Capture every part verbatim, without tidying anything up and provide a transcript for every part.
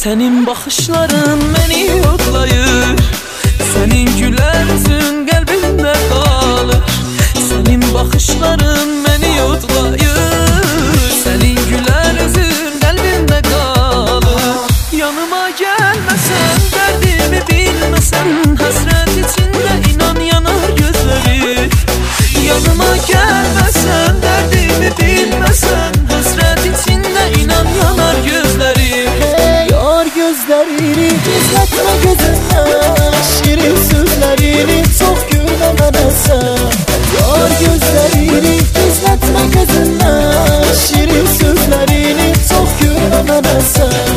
Senin bakışların beni yoklayır, senin güler yüzün kalbimde kalır. Senin bakışların beni yoklayır, senin güler yüzün kalbimde kalır. Yanıma gelmesen, derdimi bilmesen, hasret içinde inan yanar gözleri. Yanıma gelmesen, derdimi bilmesen, hasret içinde inan yanar gözleri. Yar gözlerini gizletme gözünden, şirin sözlerini çok gülme bana sen. Yar gözlerini gizletme gözünden, şirin sözlerini çok gülme bana sen.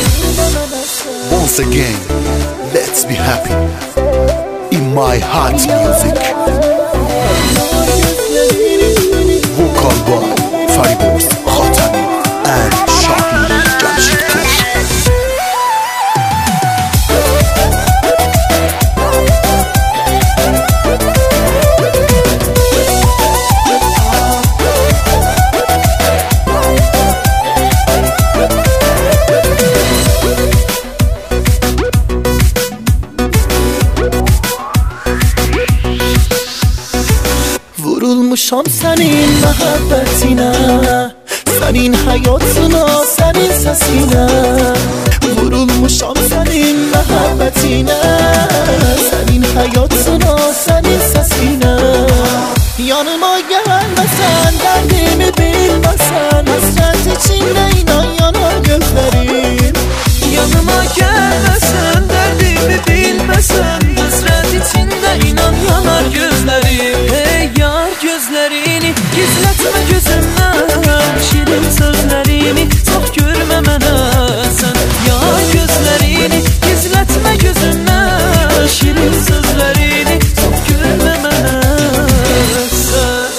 Once again, let's be happy in my heart music. Vocal by Fariboz Khatami and Shahid Jamshidpur. Vurulmuşam senin muhabbetine, senin hayatına, senin sesine. Vurulmuşam senin muhabbetine, senin hayatına, senin sesine. Yanıma gelmesen, derdimi bilmesen, hasret içinde inan yanar gözlerim. Yanıma gelmesen, derdimi bilmesen, hasret içinde inan yanar gözlerim. Hey yar gözlerini gizletme gözümden, şirin sözlerini çok görme mənə sen. Yar gözlerini gizletme gözümden, şirin sözlerini çok görme mənə sen.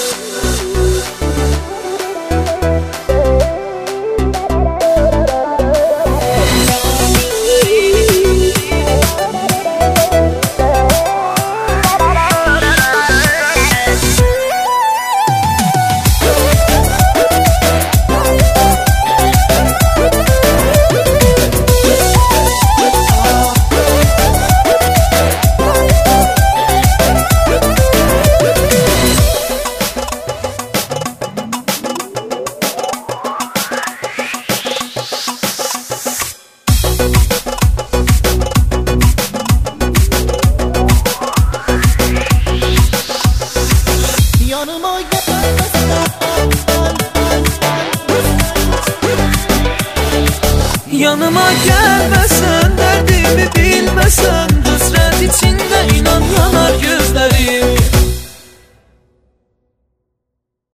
Yanıma gelmesen, derdimi bilmesen, hasret içinde inan